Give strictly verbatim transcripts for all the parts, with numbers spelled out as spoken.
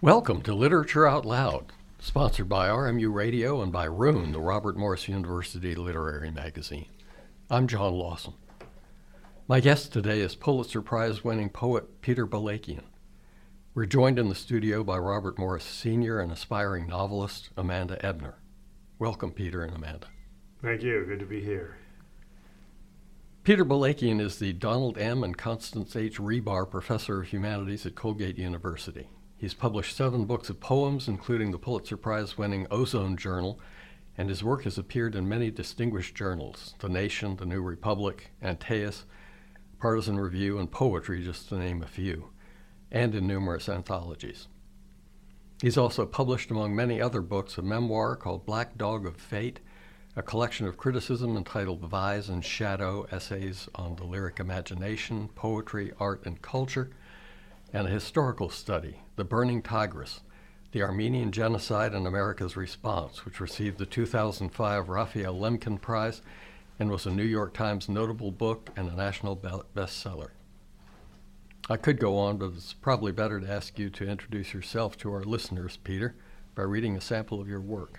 Welcome to Literature Out Loud, sponsored by R M U Radio and by Roon, the Robert Morris University Literary Magazine. I'm John Lawson. My guest today is Pulitzer Prize-winning poet Peter Balakian. We're joined in the studio by Robert Morris Senior and aspiring novelist Amanda Ebner. Welcome, Peter and Amanda. Thank you. Good to be here. Peter Balakian is the Donald M. and Constance H. Rebar Professor of Humanities at Colgate University. He's published seven books of poems, including the Pulitzer Prize-winning Ozone Journal, and his work has appeared in many distinguished journals, The Nation, The New Republic, Antaeus, Partisan Review, and Poetry, just to name a few, and in numerous anthologies. He's also published, among many other books, a memoir called Black Dog of Fate, a collection of criticism entitled Vise and Shadow, Essays on the Lyric Imagination, Poetry, Art, and Culture, and a historical study, The Burning Tigris, the Armenian Genocide and America's Response, which received the two thousand five Raphael Lemkin Prize and was a New York Times notable book and a national bestseller. I could go on, but it's probably better to ask you to introduce yourself to our listeners, Peter, by reading a sample of your work.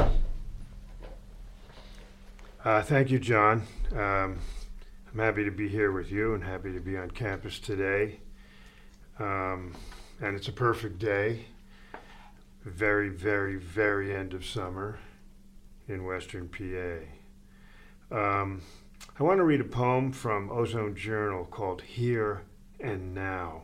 Uh, thank you, John. Um, I'm happy to be here with you and happy to be on campus today. Um, and it's a perfect day, very, very, very end of summer in Western P A. Um, I want to read a poem from Ozone Journal called Here and Now.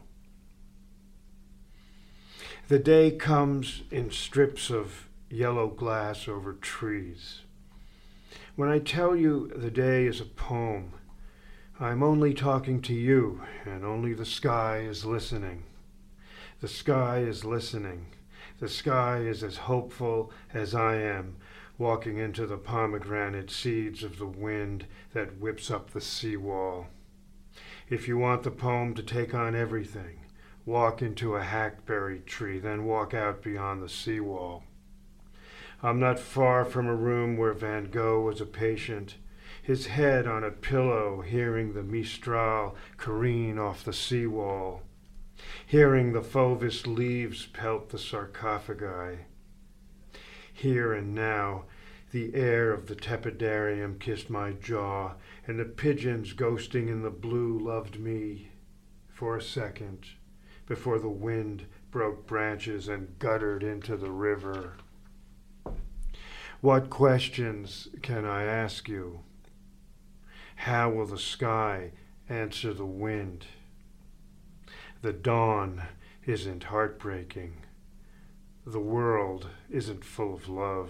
The day comes in strips of yellow glass over trees. When I tell you the day is a poem, I'm only talking to you, and only the sky is listening. The sky is listening. The sky is as hopeful as I am, walking into the pomegranate seeds of the wind that whips up the seawall. If you want the poem to take on everything, walk into a hackberry tree, then walk out beyond the seawall. I'm not far from a room where Van Gogh was a patient, his head on a pillow, hearing the Mistral careen off the seawall, hearing the Fauvist leaves pelt the sarcophagi. Here and now, the air of the tepidarium kissed my jaw, and the pigeons ghosting in the blue loved me for a second before the wind broke branches and guttered into the river. What questions can I ask you? How will the sky answer the wind? The dawn isn't heartbreaking. The world isn't full of love.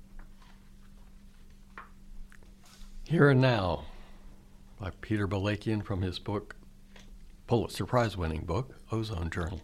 Here and Now, by Peter Balakian from his book, Pulitzer Prize-winning book, Ozone Journal.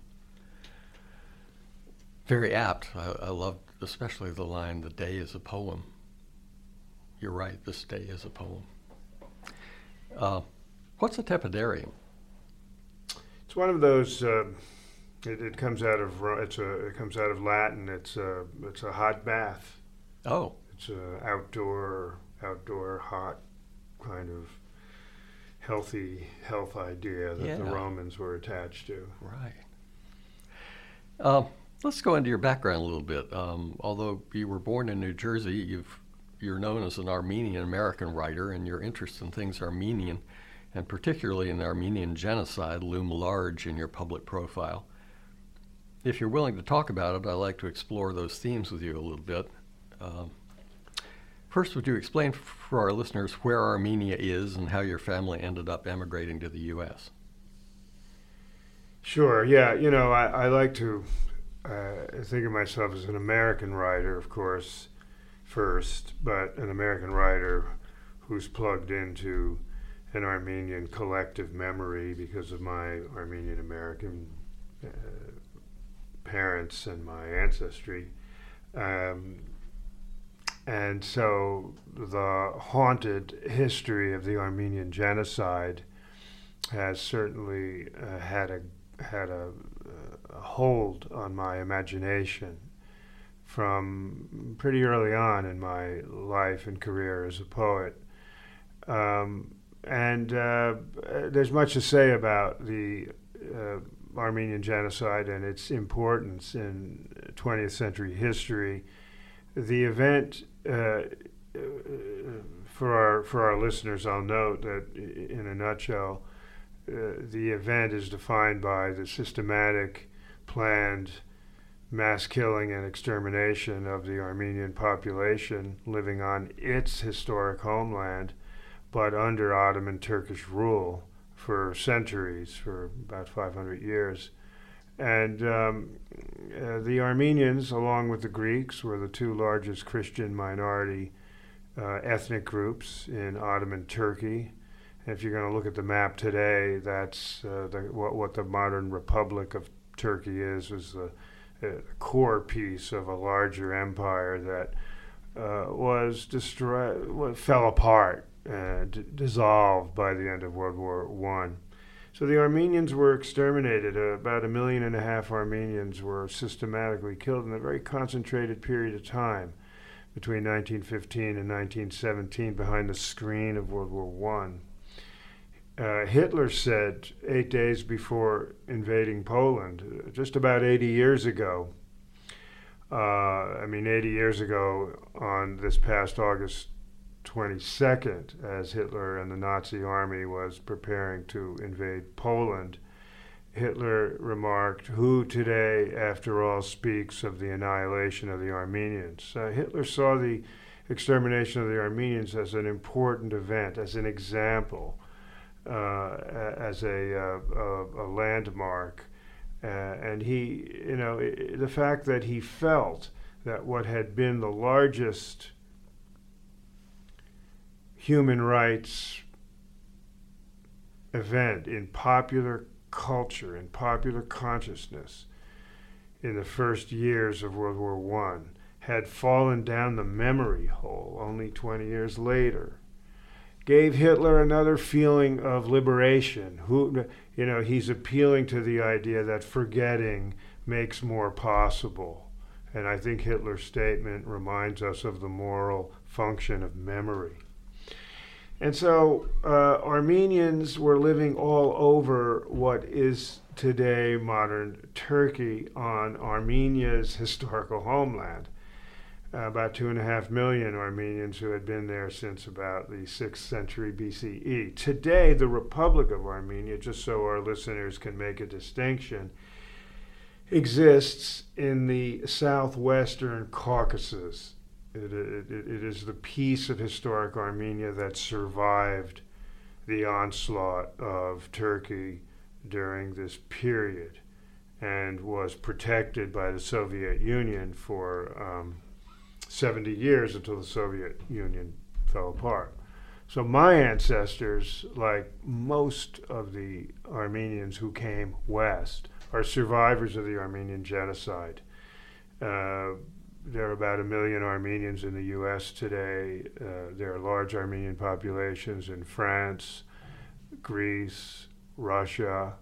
Very apt. I, I love especially the line, "The day is a poem." You're right, this day is a poem. Uh, what's a tepidarium? It's one of those. Uh, it, it comes out of it's a it comes out of Latin. It's a it's a hot bath. Oh, it's a outdoor outdoor hot kind of healthy health idea that yeah. the Romans were attached to. Right. Uh, let's go into your background a little bit. Um, although you were born in New Jersey, you've You're known as an Armenian-American writer, and your interests in things Armenian, and particularly in the Armenian genocide, loom large in your public profile. If you're willing to talk about it, I'd like to explore those themes with you a little bit. Um, first, would you explain for our listeners where Armenia is and how your family ended up emigrating to the U S? Sure, yeah. You know, I, I like to uh, think of myself as an American writer, of course, first, but an American writer who's plugged into an Armenian collective memory because of my Armenian American uh, parents and my ancestry. Um, and so the haunted history of the Armenian genocide has certainly uh, had a had a, a hold on my imagination from pretty early on in my life and career as a poet. Um, and uh, there's much to say about the uh, Armenian Genocide and its importance in twentieth century history. The event, uh, for our for our listeners, I'll note that in a nutshell, uh, the event is defined by the systematic, planned mass killing and extermination of the Armenian population living on its historic homeland, but under Ottoman Turkish rule for centuries, for about five hundred years. And um, uh, the Armenians, along with the Greeks, were the two largest Christian minority uh, ethnic groups in Ottoman Turkey. And if you're going to look at the map today, that's uh, the, what, what the modern Republic of Turkey is, was the, the core piece of a larger empire that uh, was destroyed, well, fell apart, uh, d- dissolved by the end of World War One. So the Armenians were exterminated. Uh, about a million and a half Armenians were systematically killed in a very concentrated period of time between nineteen fifteen and nineteen seventeen behind the screen of World War One. Uh, Hitler said eight days before invading Poland, uh, just about eighty years ago, uh, I mean eighty years ago on this past August twenty-second, as Hitler and the Nazi army was preparing to invade Poland, Hitler remarked, "Who today, after all, speaks of the annihilation of the Armenians?" Uh, Hitler saw the extermination of the Armenians as an important event, as an example, uh, as a, uh, a, a landmark. Uh, and he, you know, I- the fact that he felt that what had been the largest human rights event in popular culture, in popular consciousness in the first years of World War One had fallen down the memory hole only twenty years later, gave Hitler another feeling of liberation. Who, you know, he's appealing to the idea that forgetting makes more possible. And I think Hitler's statement reminds us of the moral function of memory. And so uh, Armenians were living all over what is today modern Turkey on Armenia's historical homeland. Uh, about two and a half million Armenians who had been there since about the sixth century B C E. Today, the Republic of Armenia, just so our listeners can make a distinction, exists in the southwestern Caucasus. It, it, it is the piece of historic Armenia that survived the onslaught of Turkey during this period and was protected by the Soviet Union for um, seventy years until the Soviet Union fell apart. So my ancestors, like most of the Armenians who came west, are survivors of the Armenian Genocide. Uh, There are about a million Armenians in the U S today. Uh, there are large Armenian populations in France, Greece, Russia,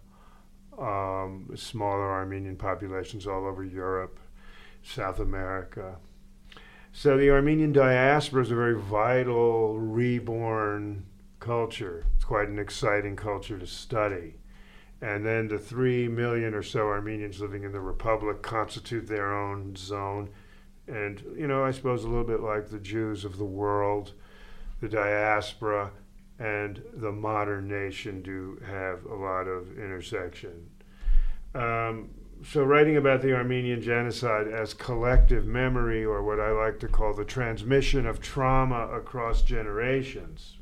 um, smaller Armenian populations all over Europe, South America. So the Armenian diaspora is a very vital, reborn culture. It's quite an exciting culture to study. And then the three million or so Armenians living in the Republic constitute their own zone. And, you know, I suppose a little bit like the Jews of the world, the diaspora and the modern nation do have a lot of intersection. Um, so writing about the Armenian Genocide as collective memory, or what I like to call the transmission of trauma across generations,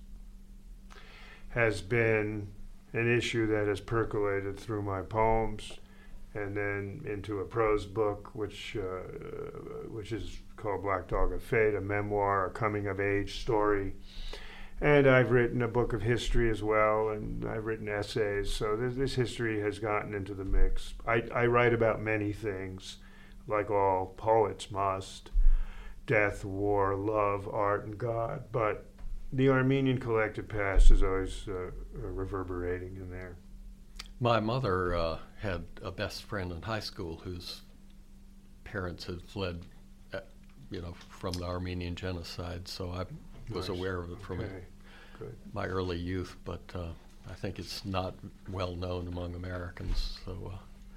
has been an issue that has percolated through my poems and then into a prose book, which uh, which is called Black Dog of Fate, a memoir, a coming-of-age story. And I've written a book of history as well, and I've written essays, so this, this history has gotten into the mix. I, I write about many things, like all poets must: death, war, love, art, and God, but the Armenian collective past is always uh, reverberating in there. My mother uh, had a best friend in high school whose parents had fled, uh, you know, from the Armenian Genocide, so I was Nice. aware of it from Okay. it, Good. my early youth, but uh, I think it's not well known among Americans, so uh,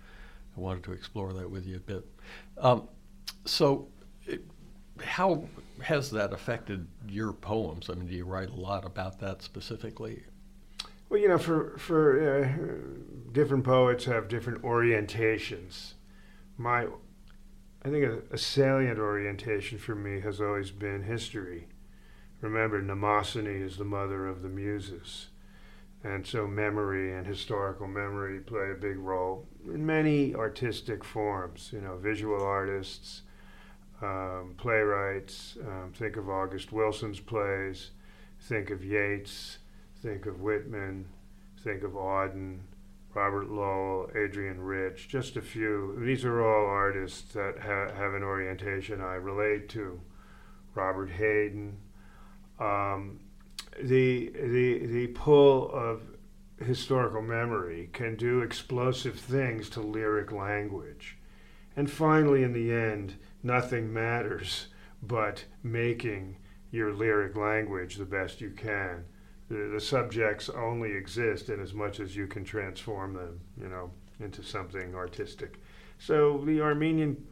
I wanted to explore that with you a bit. Um, so, it, how has that affected your poems? I mean, do you write a lot about that specifically? Well, you know, for for uh, different poets have different orientations. My, I think a, a salient orientation for me has always been history. Remember, Mnemosyne is the mother of the muses. And so memory and historical memory play a big role in many artistic forms. You know, visual artists, um, playwrights, um, think of August Wilson's plays, think of Yeats, think of Whitman, think of Auden, Robert Lowell, Adrian Rich, just a few. These are all artists that ha- have an orientation I relate to. Robert Hayden. Um, the, the, the pull of historical memory can do explosive things to lyric language. And finally, in the end, nothing matters but making your lyric language the best you can. The, the subjects only exist in as much as you can transform them, you know, into something artistic. So the Armenian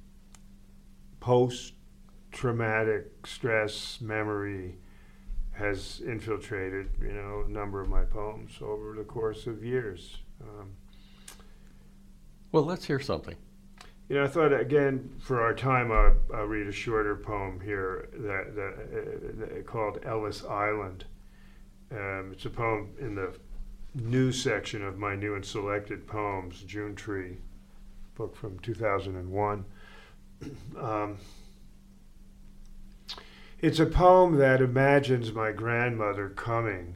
post-traumatic stress memory has infiltrated, you know, a number of my poems over the course of years. Um, well, let's hear something. You know, I thought, again, for our time, I'll, I'll read a shorter poem here that, that, uh, called Ellis Island. Um, it's a poem in the new section of my new and selected poems, June Tree, book from two thousand one. Um, it's a poem that imagines my grandmother coming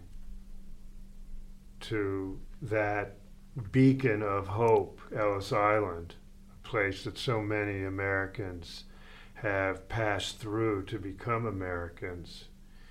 to that beacon of hope, Ellis Island, a place that so many Americans have passed through to become Americans.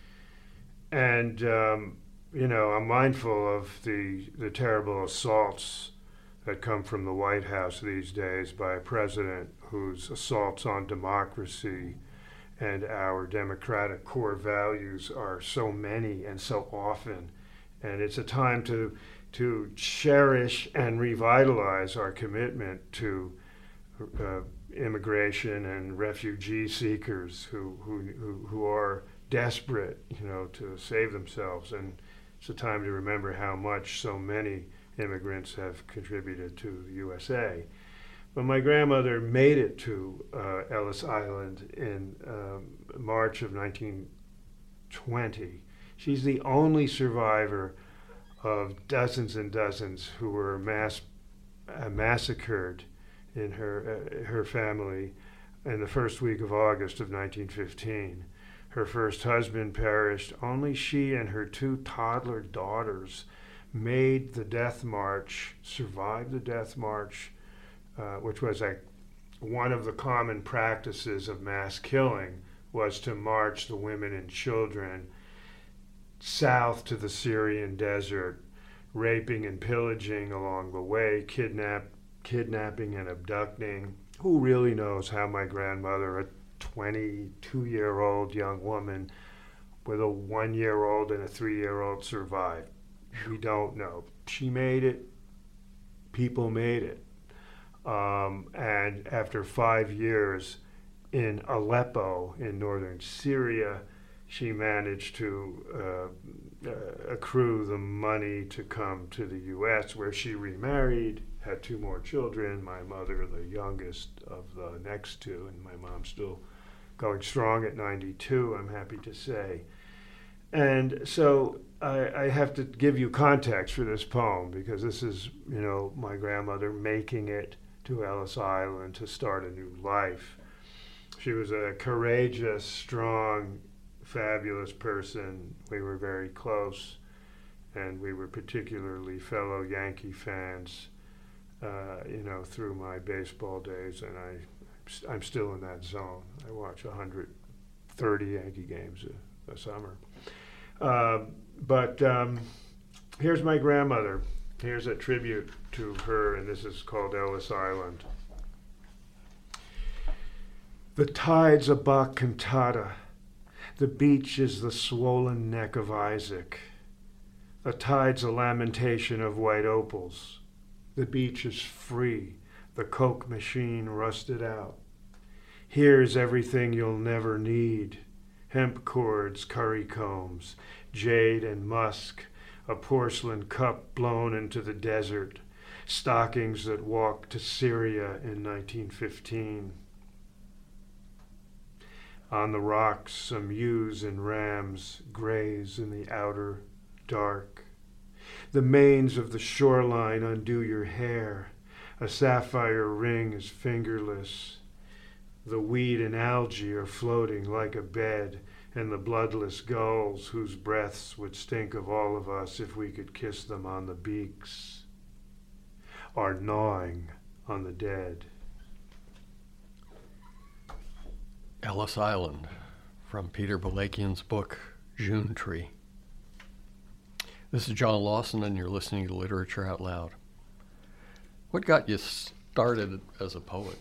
And, um, you know, I'm mindful of the, the terrible assaults that come from the White House these days by a president whose assaults on democracy and our democratic core values are so many and so often. And it's a time to, to cherish and revitalize our commitment to uh, immigration and refugee seekers who, who, who, who are desperate, you know, to save themselves. And it's a time to remember how much so many immigrants have contributed to the U S A. But my grandmother made it to uh, Ellis Island in um, March of nineteen twenty. She's the only survivor of dozens and dozens who were mass, uh, massacred in her, uh, her family in the first week of August of nineteen fifteen. Her first husband perished. Only she and her two toddler daughters made the death march, survived the death march, uh, which was a, one of the common practices of mass killing, was to march the women and children south to the Syrian desert, raping and pillaging along the way, kidnap, kidnapping and abducting. Who really knows how my grandmother, a twenty-two-year-old young woman with a one-year-old and a three-year-old, survived? We don't know. She made it. People made it. Um, and after five years in Aleppo in northern Syria, she managed to uh, uh, accrue the money to come to the U S, where she remarried, had two more children, my mother the youngest of the next two, and my mom still going strong at ninety-two, I'm happy to say. And so I, I have to give you context for this poem, because this is, you know, my grandmother making it to Ellis Island to start a new life. She was a courageous, strong, fabulous person. We were very close, and we were particularly fellow Yankee fans, uh, you know, through my baseball days, and I, I'm still in that zone. I watch one hundred thirty Yankee games a, a summer. Uh, but um, here's my grandmother. Here's a tribute to her, and this is called Ellis Island. The tide's a Bach cantata. The beach is the swollen neck of Isaac. The tide's a lamentation of white opals. The beach is free. the Coke machine rusted out. Here's everything you'll never need. Hemp cords, curry combs, jade and musk, a porcelain cup blown into the desert, stockings that walked to Syria in nineteen fifteen. On the rocks, some ewes and rams graze in the outer dark. The manes of the shoreline undo your hair. A sapphire ring is fingerless. The weed and algae are floating like a bed, and the bloodless gulls, whose breaths would stink of all of us if we could kiss them on the beaks, are gnawing on the dead. Ellis Island, from Peter Balakian's book, June Tree. This is John Lawson, and you're listening to Literature Out Loud. What got you started as a poet?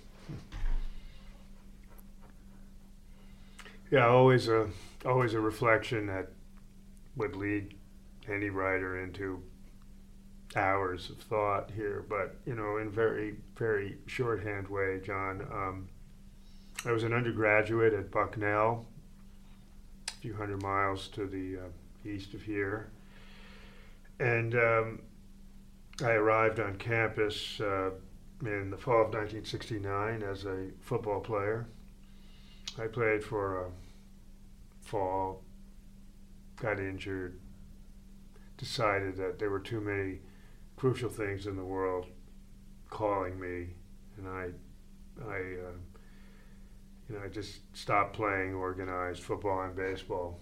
Yeah, always a always a reflection that would lead any writer into hours of thought here. But, you know, in very, very shorthand way, John, um, I was an undergraduate at Bucknell, a few hundred miles to the uh, east of here. And um, I arrived on campus uh, in the fall of nineteen sixty-nine as a football player. I played for a fall, got injured, decided that there were too many crucial things in the world calling me, and I, I, uh, you know, I just stopped playing organized football and baseball.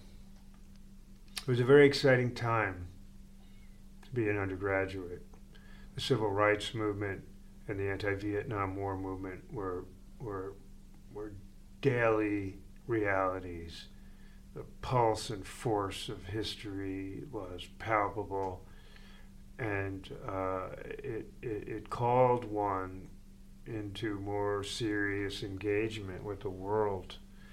It was a very exciting time to be an undergraduate. The civil rights movement and the anti-Vietnam War movement were were were daily realities. The pulse and force of history was palpable, and uh, it, it, it called one into more serious engagement with the world.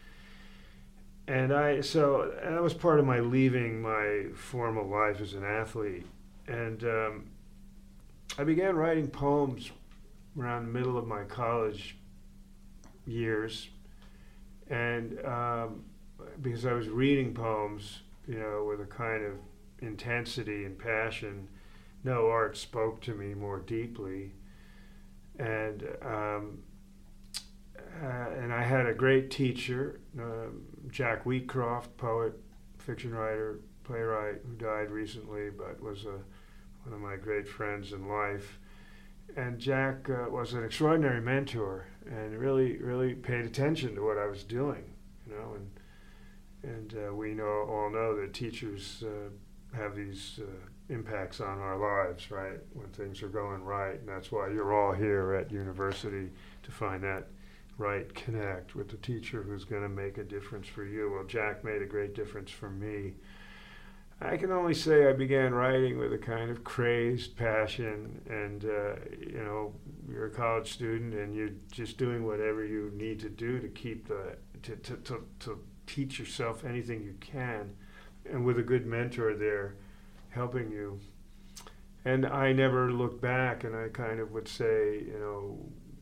And I, so that was part of my leaving my formal life as an athlete. And um, I began writing poems around the middle of my college years. And um, because I was reading poems, you know, with a kind of intensity and passion, no art spoke to me more deeply. And um, uh, and I had a great teacher, uh, Jack Wheatcroft, poet, fiction writer, playwright, who died recently, but was a, one of my great friends in life. And Jack uh, was an extraordinary mentor, and really, really paid attention to what I was doing, you know. And and uh, we know all know that teachers uh, have these uh, impacts on our lives, right? When things are going right, and that's why you're all here at university, to find that right connect with the teacher who's going to make a difference for you. Well, Jack made a great difference for me. I can only say I began writing with a kind of crazed passion, and uh, you know, you're a college student and you're just doing whatever you need to do to keep the to to, to, to teach yourself anything you can, and with a good mentor there helping you. And I never looked back, and I kind of would say, you know,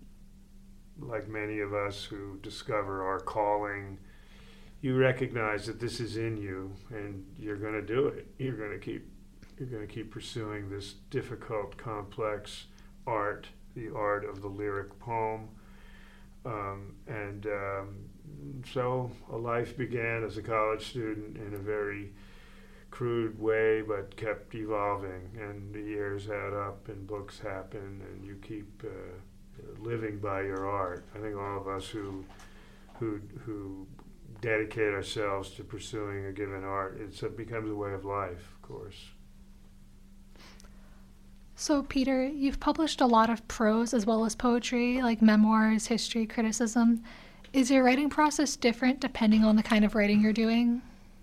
like many of us who discover our calling, you recognize that this is in you, and you're going to do it. You're going to keep, you're going to keep pursuing this difficult, complex art, the art of the lyric poem. Um, and um, so a life began as a college student in a very crude way, but kept evolving, and the years add up, and books happen, and you keep uh, living by your art. I think all of us who who who dedicate ourselves to pursuing a given art, it's, it becomes a way of life, of course. So, Peter, you've published a lot of prose as well as poetry, like memoirs, history, criticism. Is your writing process different depending on the kind of writing you're doing?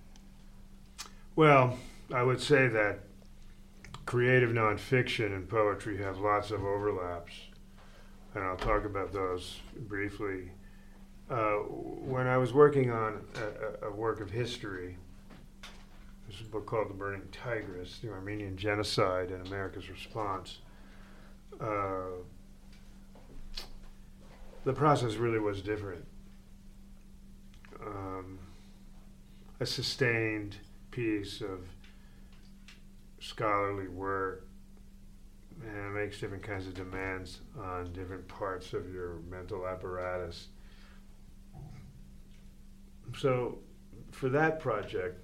Well, I would say that creative nonfiction and poetry have lots of overlaps, and I'll talk about those briefly. Uh, when I was working on a, a work of history, there's a book called The Burning Tigris, The Armenian Genocide and America's Response. Uh, the process really was different. Um, a sustained piece of scholarly work, and it makes different kinds of demands on different parts of your mental apparatus. So for that project,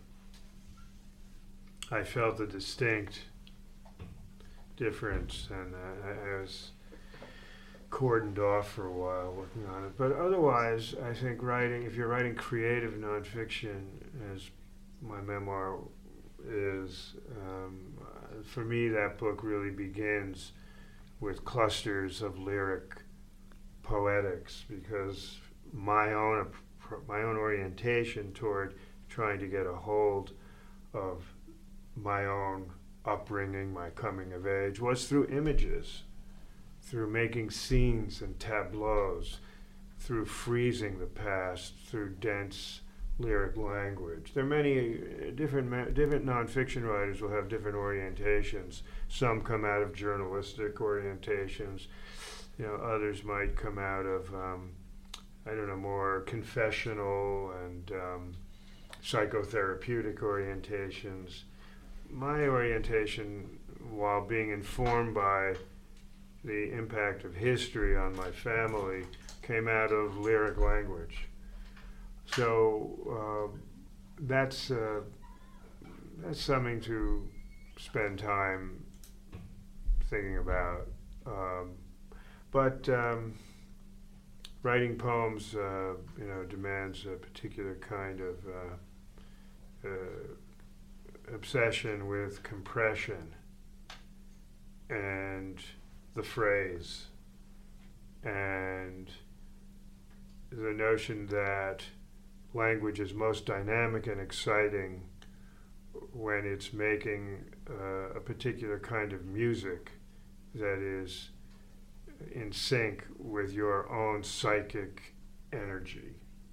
I felt a distinct difference, and I, I was cordoned off for a while working on it. But otherwise, I think writing, if you're writing creative nonfiction, as my memoir is, um, for me that book really begins with clusters of lyric poetics, because my own my own orientation toward trying to get a hold of my own upbringing, my coming of age, was through images, through making scenes and tableaus, through freezing the past, through dense lyric language. There are many different different nonfiction writers will have different orientations. Some come out of journalistic orientations. You know, others might come out of um, I don't know, more confessional and um, psychotherapeutic orientations. My orientation, while being informed by the impact of history on my family, came out of lyric language. So uh, that's uh, that's something to spend time thinking about. Um, but um, writing poems, uh, you know, demands a particular kind of uh, uh, obsession with compression and the phrase, and the notion that language is most dynamic and exciting when it's making uh, a particular kind of music that is in sync with your own psychic energy.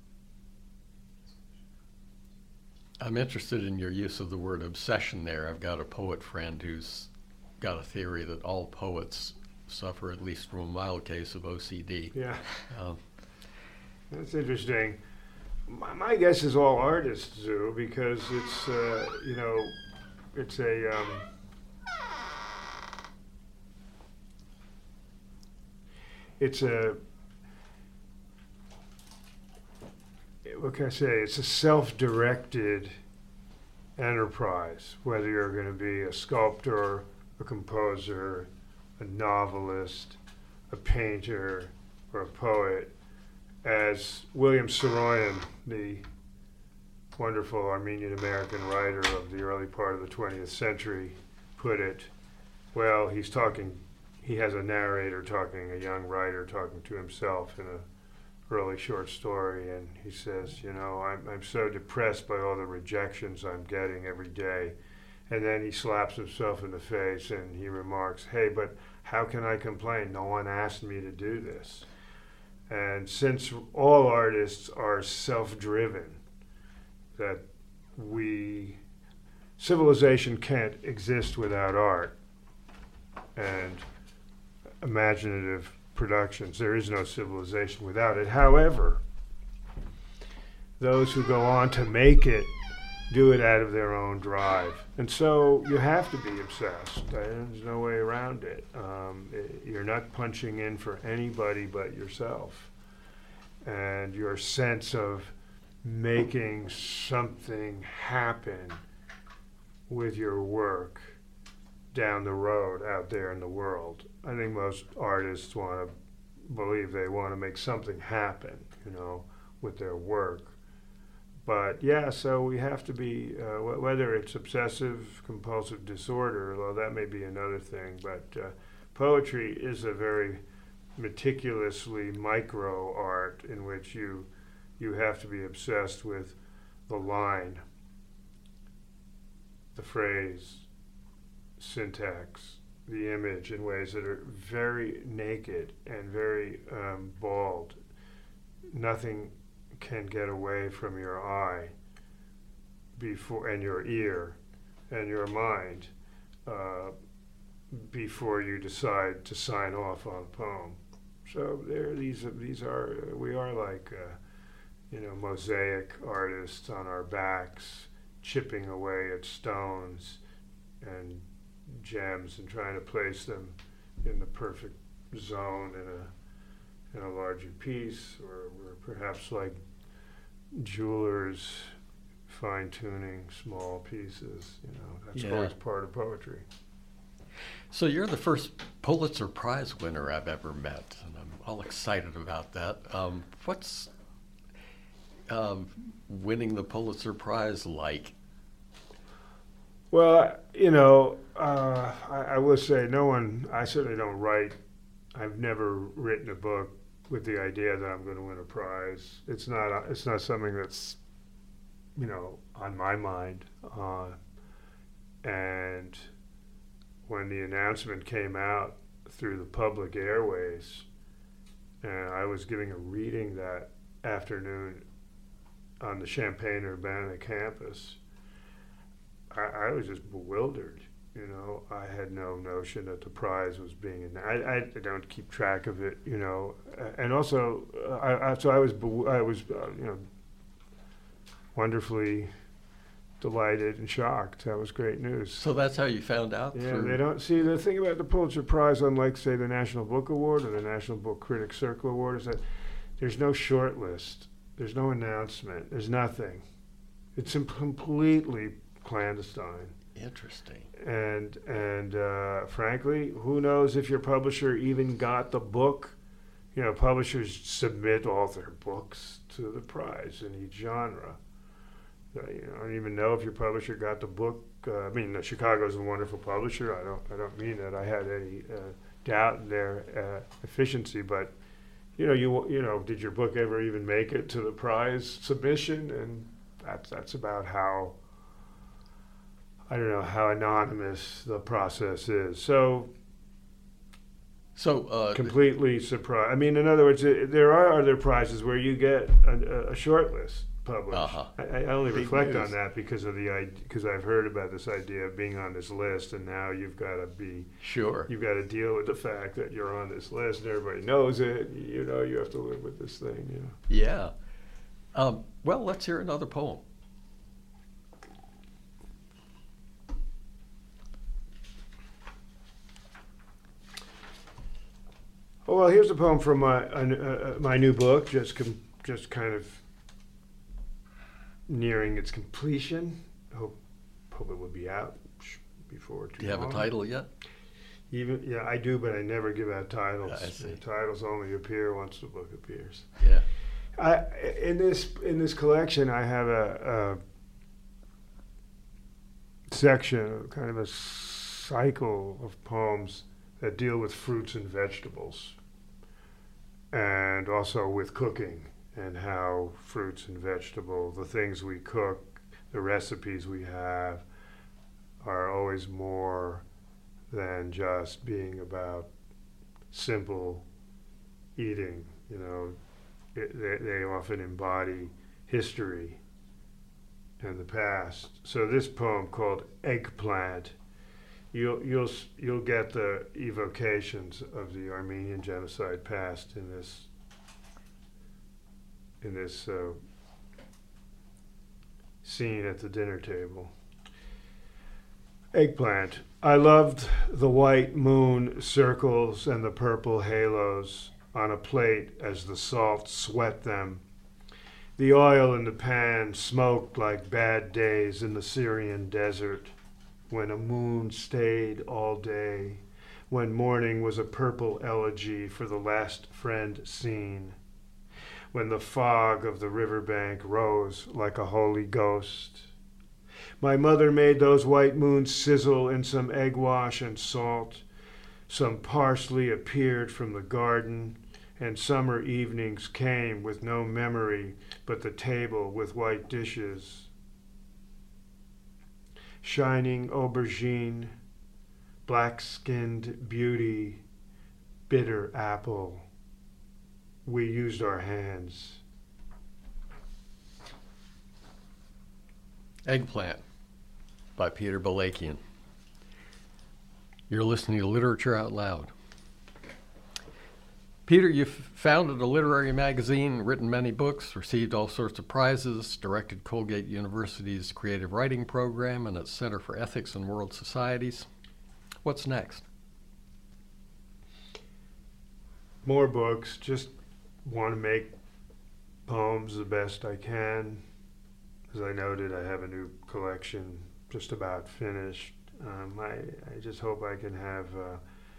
I'm interested in your use of the word obsession there. I've got a poet friend who's got a theory that all poets suffer at least from a mild case of O C D. Yeah, Um, that's interesting. My, my guess is all artists do, because it's, uh, you know, it's a, um, it's a, what can I say, it's a self-directed enterprise, whether you're going to be a sculptor, a composer, a novelist, a painter, or a poet. As William Saroyan, the wonderful Armenian-American writer of the early part of the twentieth century, put it, well, he's talking, he has a narrator talking, a young writer talking to himself in a early short story, and he says, you know, I'm, I'm so depressed by all the rejections I'm getting every day. And then he slaps himself in the face and he remarks, hey, but how can I complain? No one asked me to do this. And since all artists are self-driven, that we, civilization can't exist without art and imaginative productions. There is no civilization without it. However, those who go on to make it do it out of their own drive. And so you have to be obsessed. There's no way around it. Um, it. You're not punching in for anybody but yourself. And your sense of making something happen with your work down the road out there in the world. I think most artists want to believe they want to make something happen, you know, with their work. But yeah, so we have to be, uh, w- whether it's obsessive compulsive disorder, although that may be another thing, but uh, poetry is a very meticulously micro art in which you you have to be obsessed with the line, the phrase, syntax, the image in ways that are very naked and very um, bald. Nothing can get away from your eye before, and your ear and your mind uh, before you decide to sign off on a poem. So there, these these are we are like uh, you know mosaic artists on our backs, chipping away at stones and gems and trying to place them in the perfect zone in a in a larger piece, or we're perhaps like jewelers fine tuning small pieces. You know, that's Yeah. always part of poetry. So you're the first Pulitzer Prize winner I've ever met, and I'm all excited about that. Um, what's um, winning the Pulitzer Prize like? Well, you know, uh, I, I will say no one, I certainly don't write, I've never written a book with the idea that I'm going to win a prize. It's not, uh, it's not something that's, you know, on my mind. Uh, and when the announcement came out through the public airways, and I was giving a reading that afternoon on the Champaign-Urbana campus, I, I was just bewildered. You know, I had no notion that the prize was being announced. I, I don't keep track of it, you know, and also, uh, I, I, so I was, bew- I was, uh, you know, wonderfully delighted and shocked. That was great news. So that's how you found out? Yeah, through... they don't see the thing about the Pulitzer Prize, unlike say the National Book Award or the National Book Critics Circle Award, is that there's no short list, there's no announcement, there's nothing. It's im- completely clandestine. Interesting. And and uh, frankly, who knows if your publisher even got the book? You know, publishers submit all their books to the prize in each genre. Uh, you know, I don't even know if your publisher got the book. Uh, I mean, uh, Chicago's a wonderful publisher. I don't, I don't mean that I had any uh, doubt in their uh, efficiency, but you know, you, you know, did your book ever even make it to the prize submission? And that's that's about how, I don't know, how anonymous the process is. So. So uh, completely surprised. I mean, in other words, it, there are other prizes where you get a, a short list published. Uh-huh. I, I only Big reflect news. on that because of the because I've heard about this idea of being on this list, and now you've got to be sure. You've got to deal with the fact that you're on this list, and everybody knows it. You know, you have to live with this thing. You know. Yeah. Um, well, let's hear another poem. Oh, well, here's a poem from my uh, uh, my new book, just com- just kind of nearing its completion. Hope hope it will be out before too Do you have long. a title yet? Even yeah, I do, but I never give out titles. I see. The titles only appear once the book appears. Yeah. I in this in this collection, I have a, a section, kind of a cycle of poems that deal with fruits and vegetables, and also with cooking and how fruits and vegetables, the things we cook, the recipes we have, are always more than just being about simple eating. You know, it, they, they often embody history and the past. So this poem called Eggplant, You'll you'll you'll get the evocations of the Armenian genocide past in this in this uh, scene at the dinner table. Eggplant. I loved the white moon circles and the purple halos on a plate as the salt sweat them. The oil in the pan smoked like bad days in the Syrian desert, when a moon stayed all day, when morning was a purple elegy for the last friend seen, when the fog of the riverbank rose like a holy ghost. My mother made those white moons sizzle in some egg wash and salt. Some parsley appeared from the garden, and summer evenings came with no memory but the table with white dishes. Shining aubergine, black-skinned beauty, bitter apple. We used our hands. Eggplant by Peter Balakian. You're listening to Literature Out Loud. Peter, you've founded a literary magazine, written many books, received all sorts of prizes, directed Colgate University's creative writing program and its Center for Ethics and World Societies. What's next? More books. Just want to make poems the best I can. As I noted, I have a new collection just about finished. Um, I, I just hope I can have uh,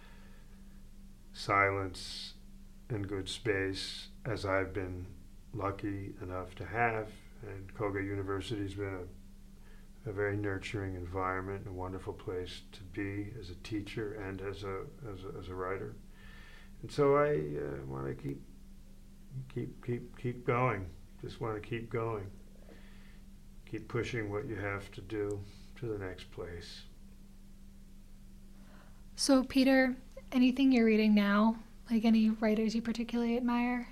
silence and good space, as I've been lucky enough to have. And Colgate University's been a, a very nurturing environment, a wonderful place to be as a teacher and as a as a, as a writer. And so I uh, want to keep keep keep keep going. Just want to keep going. Keep pushing what you have to do to the next place. So, Peter, anything you're reading now? Like any writers you particularly admire?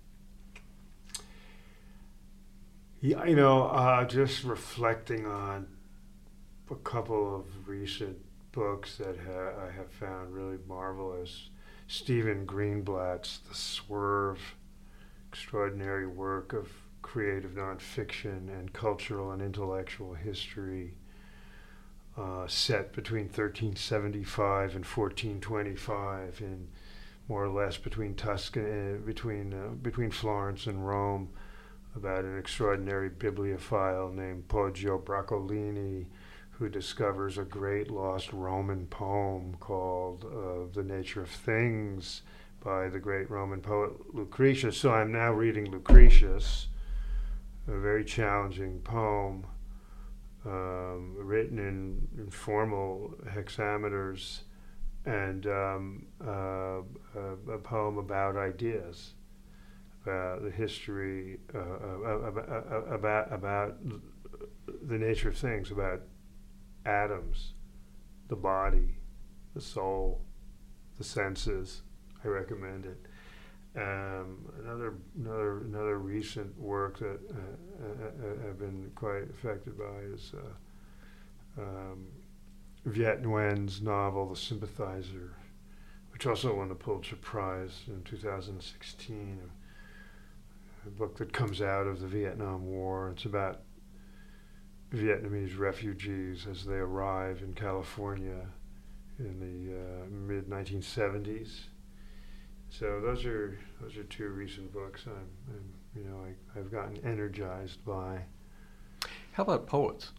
Yeah, you know, uh, just reflecting on a couple of recent books that ha- I have found really marvelous. Stephen Greenblatt's The Swerve, extraordinary work of creative nonfiction and cultural and intellectual history, uh, set between thirteen seventy-five and fourteen twenty-five in more or less between Tuscany, uh, between uh, between Florence and Rome, about an extraordinary bibliophile named Poggio Braccolini, who discovers a great lost Roman poem called uh, "The Nature of Things" by the great Roman poet Lucretius. So I'm now reading Lucretius, a very challenging poem, um, written in, in formal hexameters, and um, uh, a, a poem about ideas, about the history, uh, uh, about about the nature of things, about atoms, the body, the soul, the senses. I recommend it. Um, another another another recent work that uh, I, I've been quite affected by is uh, um, Viet Nguyen's novel *The Sympathizer*, which also won the Pulitzer Prize in two thousand sixteen. A, a book that comes out of the Vietnam War. It's about Vietnamese refugees as they arrive in California in the uh, mid nineteen seventies. So those are those are two recent books I'm, I'm you know I, I've gotten energized by. How about poets?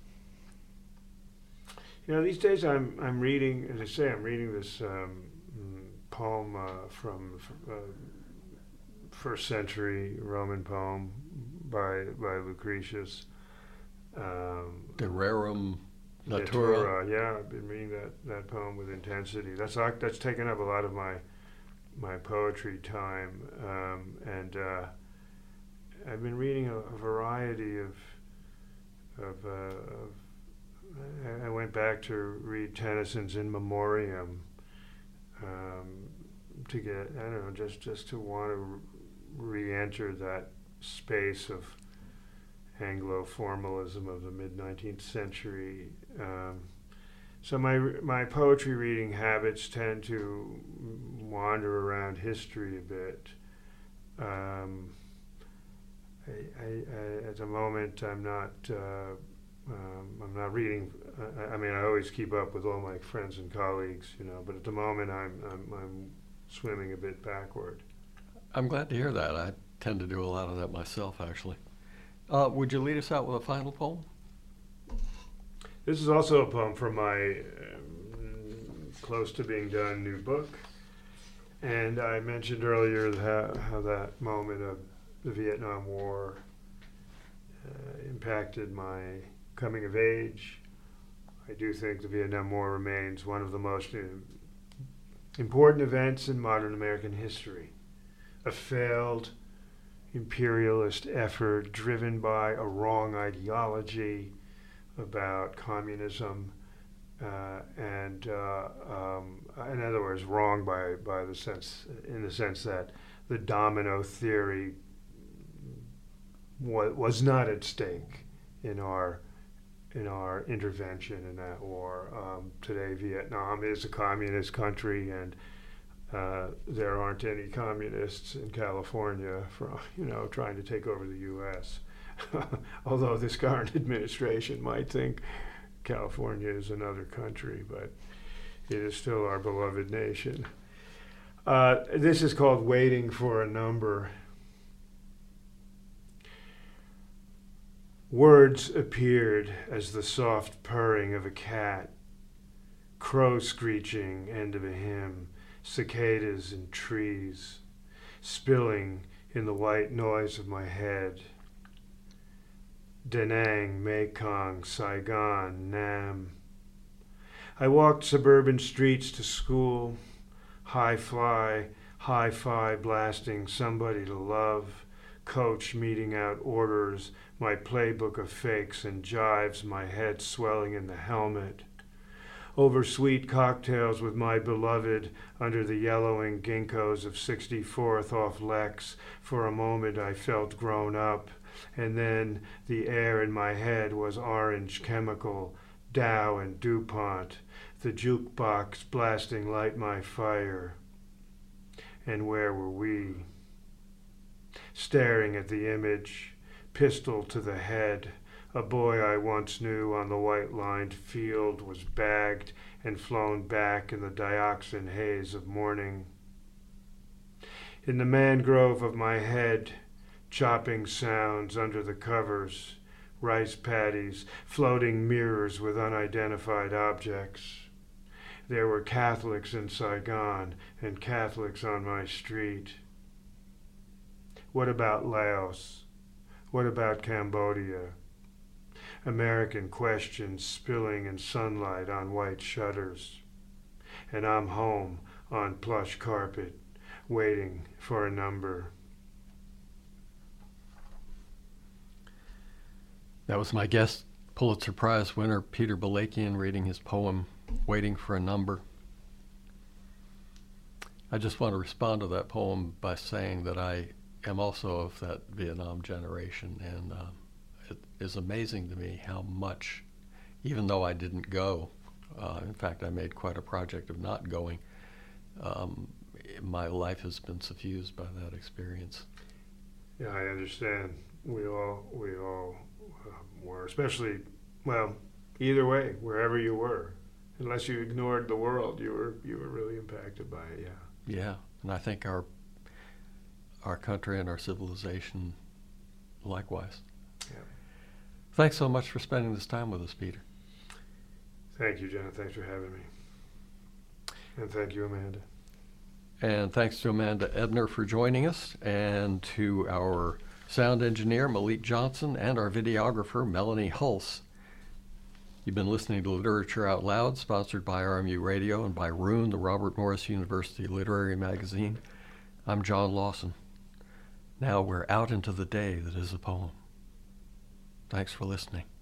You know, these days I'm I'm reading, as I say, I'm reading this um, poem uh, from uh, first century Roman poem by by Lucretius. Um, De Rerum Natura. Natura. Yeah, I've been reading that, that poem with intensity. That's that's taken up a lot of my my poetry time, um, and uh, I've been reading a, a variety of of, uh, of I went back to read Tennyson's In Memoriam um, to get, I don't know, just, just to want to re-enter that space of Anglo-formalism of the mid-nineteenth century. Um, so my my poetry reading habits tend to wander around history a bit. Um, I, I, I, at the moment, I'm not. Uh, Um, I'm not reading. I, I mean, I always keep up with all my friends and colleagues, you know. But at the moment, I'm I'm, I'm swimming a bit backward. I'm glad to hear that. I tend to do a lot of that myself, actually. Uh, would you lead us out with a final poem? This is also a poem from my um, close to being done new book, and I mentioned earlier how, how that moment of the Vietnam War uh, impacted my coming of age. I do think the Vietnam War remains one of the most uh, important events in modern American history. A failed imperialist effort driven by a wrong ideology about communism, uh, and uh, um, in other words, wrong by, by the sense, in the sense that the domino theory wa- was not at stake in our in our intervention in that war. Um, today, Vietnam is a communist country, and uh, there aren't any communists in California, from, you know, trying to take over the U S Although this current administration might think California is another country, but it is still our beloved nation. Uh, this is called Waiting for a Number. Words appeared as the soft purring of a cat, crow screeching end of a hymn, cicadas in trees, spilling in the white noise of my head. Da Nang, Mekong, Saigon, Nam. I walked suburban streets to school, high fly, hi-fi blasting Somebody to Love, coach meeting out orders, my playbook of fakes and jives, my head swelling in the helmet. Over sweet cocktails with my beloved under the yellowing ginkgos of sixty-fourth off Lex. For a moment I felt grown up, and then the air in my head was orange chemical, Dow and DuPont, the jukebox blasting Light My Fire. And where were we? Staring at the image, pistol to the head, a boy I once knew on the white-lined field was bagged and flown back in the dioxin haze of morning. In the mangrove of my head, chopping sounds under the covers, rice paddies, floating mirrors with unidentified objects. There were Catholics in Saigon and Catholics on my street. What about Laos? What about Cambodia? American questions spilling in sunlight on white shutters. And I'm home on plush carpet, waiting for a number. That was my guest, Pulitzer Prize winner Peter Balakian, reading his poem, Waiting for a Number. I just want to respond to that poem by saying that I am also of that Vietnam generation, and uh, it is amazing to me how much, even though I didn't go, uh, in fact I made quite a project of not going, um, my life has been suffused by that experience. Yeah, I understand. We all, we all uh, were, especially, well, either way, wherever you were, unless you ignored the world, you were you were really impacted by it. Yeah. Yeah, and I think our our country and our civilization likewise. Yeah. Thanks so much for spending this time with us, Peter. Thank you, John. Thanks for having me. And thank you, Amanda. And thanks to Amanda Ebner for joining us, and to our sound engineer, Malik Johnson, and our videographer, Melanie Hulse. You've been listening to Literature Out Loud, sponsored by R M U Radio and by Roon, the Robert Morris University Literary Magazine. I'm John Lawson. Now we're out into the day that is a poem. Thanks for listening.